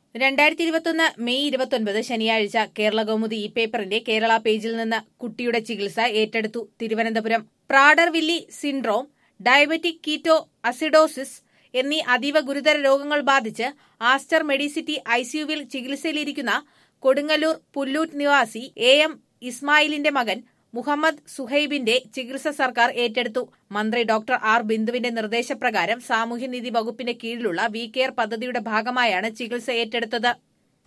2021 May 29 ശനിയാഴ്ച കേരളകൗമുദി ഈ പേപ്പറിന്റെ കേരള പേജിൽ നിന്ന് കുട്ടിയുടെ ചികിത്സ ഏറ്റെടുത്തു Thiruvananthapuram. Prader Willi syndrome, diabetic keto acidosis എന്നീ അതീവ ഗുരുതര രോഗങ്ങൾ ബാധിച്ച് ആസ്റ്റർ മെഡിസിറ്റി ഐസിയുവിൽ ചികിത്സയിലിരിക്കുന്ന കൊടുങ്ങല്ലൂർ പുല്ലൂറ്റ് നിവാസി AM ഇസ്മായിലിന്റെ മകൻ മുഹമ്മദ് സുഹൈബിന്റെ ചികിത്സ സർക്കാർ ഏറ്റെടുത്തു. മന്ത്രി ഡോക്ടർ ആർ ബിന്ദുവിന്റെ നിർദ്ദേശപ്രകാരം സാമൂഹ്യനീതി വകുപ്പിന്റെ കീഴിലുള്ള വി കെയർ പദ്ധതിയുടെ ഭാഗമായാണ് ചികിത്സ ഏറ്റെടുത്തത്.